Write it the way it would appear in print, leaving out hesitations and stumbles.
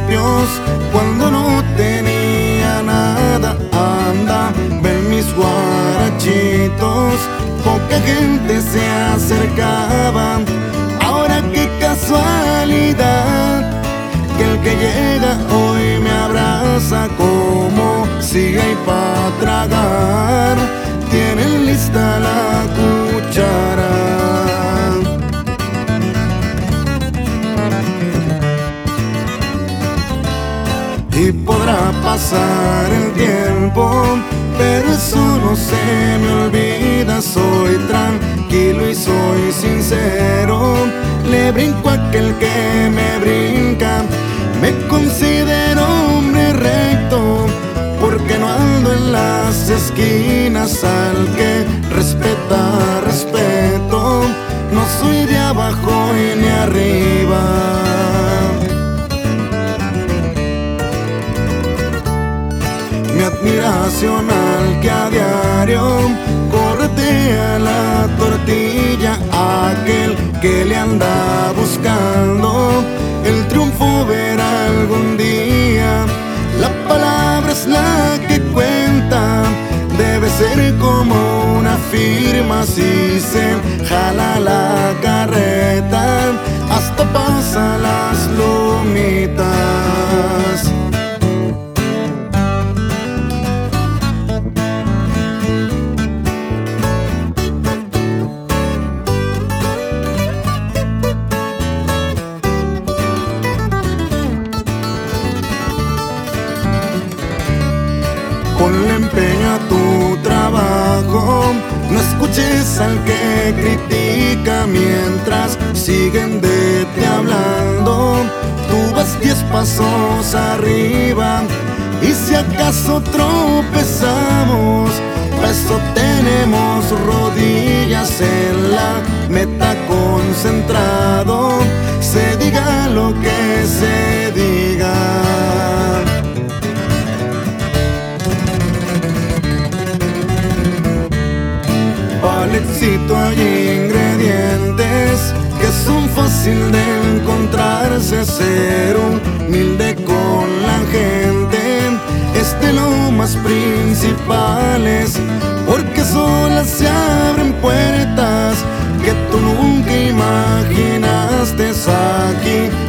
principios, cuando no tenía nada. Anda, ven mis guarachitos, poca gente se acercaba. Ahora qué casualidad, que el que llega hoy me abraza como si hay para tragar. Tienen lista la cuchara. Y podrá pasar el tiempo, pero eso no se me olvida. Soy tranquilo y soy sincero, le brinco a aquel que me brinca. Me considero hombre recto, porque no ando en las esquinas. Al que respeta, respeto, no soy de abajo y ni arriba. Mi admiración al que a diario corretea la tortilla, aquel que le anda buscando el triunfo verá algún día. La palabra es la que cuenta, debe ser como una firma. Si se jala la carreta, hasta pasa las lomitas. Ponle empeño a tu trabajo, no escuches al que critica. Mientras siguen de ti hablando, tú vas 10 pasos arriba. Y si acaso tropezamos, pa' eso tenemos rodillas. En la meta concentrado, se diga lo que se diga. Para el éxito hay ingredientes que son fácil de encontrarse. Ser humilde con la gente es de lo más principales, porque solas se abren puertas que tú nunca imaginaste. Aquí